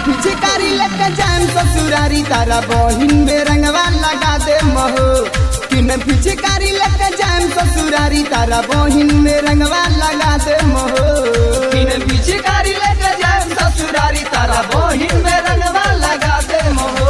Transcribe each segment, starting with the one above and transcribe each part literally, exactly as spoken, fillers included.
पिचकारी लेके जान ससुरारी तारा बहिन में रंगवा लगा दे महो किन पिचकारी लेके जान ससुरारी तारा बहिन में रंगवा लगा दे महो किन पिचकारी लेके जान ससुरारी तारा बहिन में रंगवा लगा दे महो।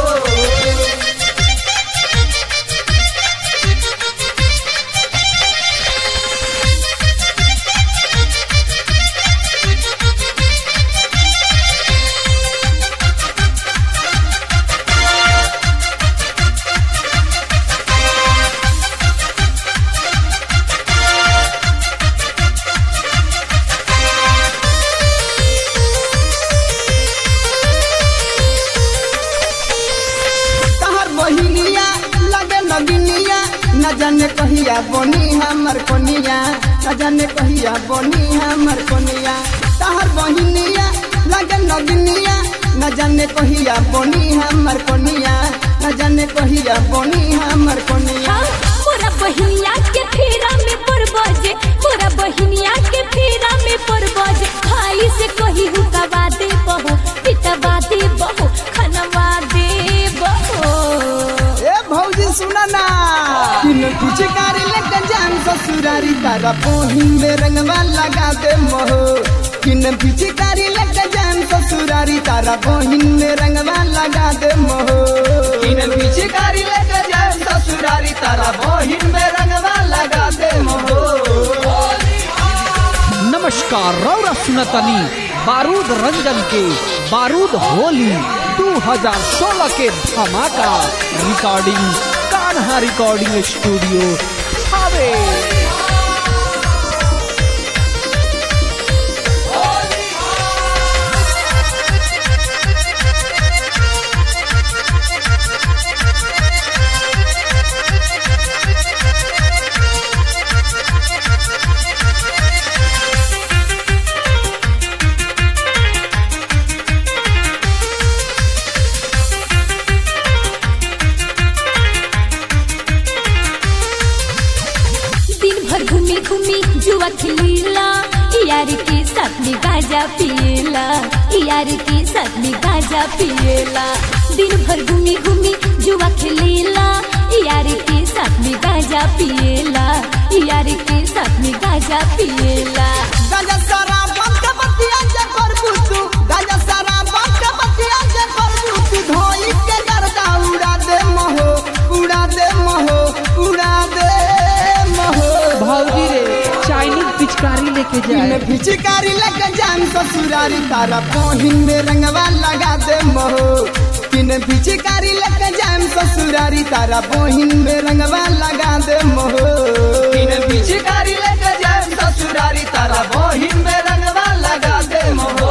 न जाने कहिया बनी हमर कोनिया न जाने कहिया बनी हमर कोनिया तहर बहिनिया लगे नगनिया न जाने कहिया बनी हमर कोनिया न जाने कहिया बनी हमर कोनिया। पूरा बहिनिया के फेरा में परबजे पूरा बहिनिया के फेरा में परबजे भाई से कही हुकवा दे बहो पिटवा दे बहो खनवा दे बहो। ए भौजी सुना ना किन पिचकारी लेके जान ससुरारी तारा बहिन में रंगवा लगा दे महो किन पिचकारी लेके जान ससुरारी तारा बहिन में रंगवा लगा दे महो किन पिचकारी लेके जान ससुरारी तारा बहिन में रंगवा लगा दे महो। नमस्कार रौरा सुनतनी बारूद रंजन के बारूद होली दो हज़ार सोलह के धमाका रिकॉर्डिंग कान्हा रिकॉर्डिंग स्टूडियो हावे। घूमी घूमी जुआ खिलीला यार के साथ में गाजा पिएला यार के साथ में गाजा पिएला दिन भर घूमी घूमी जुआ खिलीला यार के साथ में गाजा पिएला यार के साथ में गाजा पिएला। गाजा सारा बंद के बतिया जे करबू तू गाजा सारा बंद के बतिया जे करबू तू धोई के गर्दा उड़ा दे महो उड़ा दे महो उड़ा दे महो। भौजी रे चाइनीज पिचकारी लेके जाए पिचकारी लेके जान ससुरारी तारा बहिन में रंगवा लगा दे महो किन पिचकारी लेके जान ससुरारी तारा बहिन में रंगवा लगा दे महो किन पिचकारी लेके जान ससुरारी तारा बहिन में रंगवा लगा दे महो।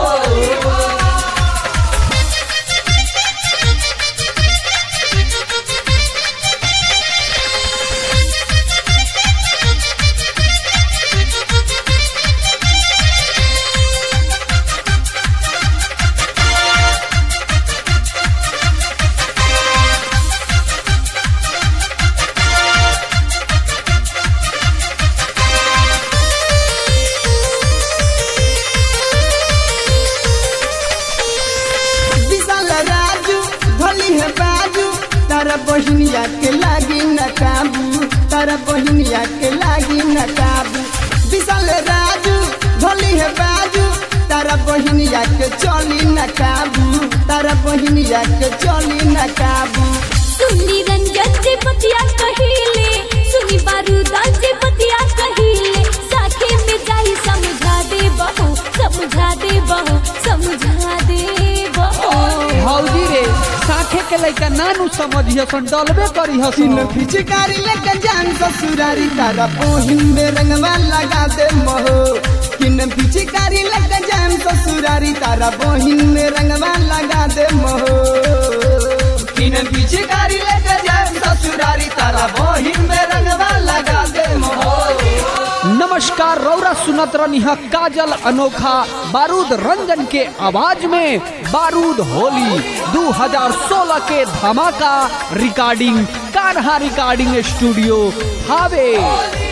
तारा बहिनिया के लागी न काबू तारा बहिनिया के लागी न काबू विशाल राजू भोली है बाजू तारा बहिनिया के चली न काबू तारा बहिनिया के चली न काबू। सुनी रंजन जे पतिया कहिले सुनी बारूद जे पतिया कहिले साथे में जाई समझा दे बहो समझा दे बहो समझा दे बहो। भौजी रे साथे के लइका नानू समझिए सन डलबे करी हसन पिचकारी लेके जान ससुरारी तारा बहिन में रंगवा लगा दे महो किन पिचकारी लेके जान ससुरारी तारा बहिन में रंगवा लगा दे महो किन पिचकारी लेके जान ससुरारी तारा बहिन में रंगवा लगा दे महो। नमस्कार रौरा सुनत रही काजल अनोखा बारूद रंजन के आवाज में बारूद होली दो हज़ार सोलह के धमाका रिकॉर्डिंग कान्हा रिकॉर्डिंग स्टूडियो हावे।